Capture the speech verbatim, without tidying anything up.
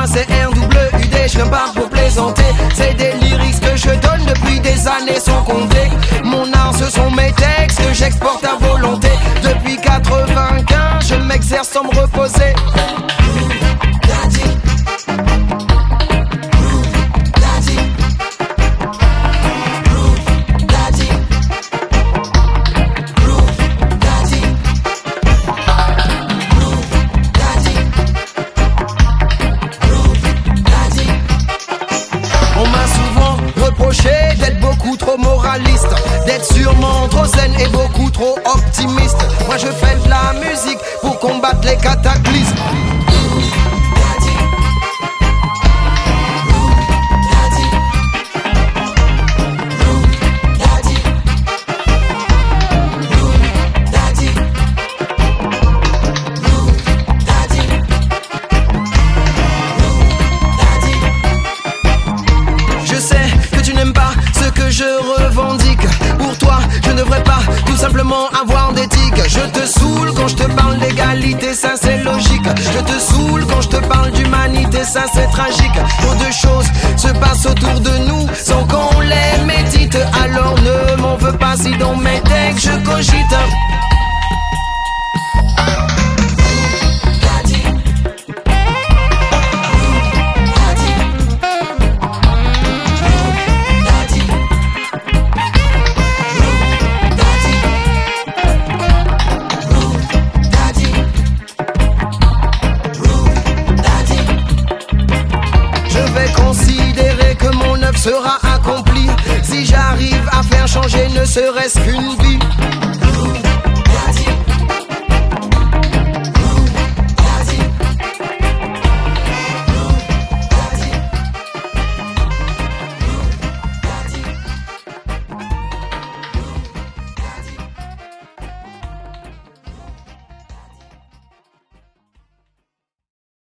c'est R W U D, je viens pas pour plaisanter. C'est des lyrics que je donne depuis des années sans compter. Mon art ce sont mes textes que j'exporte à volonté. Depuis quatre-vingt-quinze je m'exerce sans me reposer. D'être beaucoup trop moraliste, d'être sûrement trop zen et beaucoup trop optimiste. Moi je fais de la musique pour combattre les cataclysmes. Je revendique, pour toi je ne devrais pas tout simplement avoir d'éthique. Je te saoule quand je te parle d'égalité, ça c'est logique. Je te saoule quand je te parle d'humanité, ça c'est tragique. Trop de choses se passent autour de nous sans qu'on les médite. Alors ne m'en veux pas si dans mes textes je cogite. Considérer que mon œuvre sera accomplie si j'arrive à faire changer ne serait-ce qu'une vie.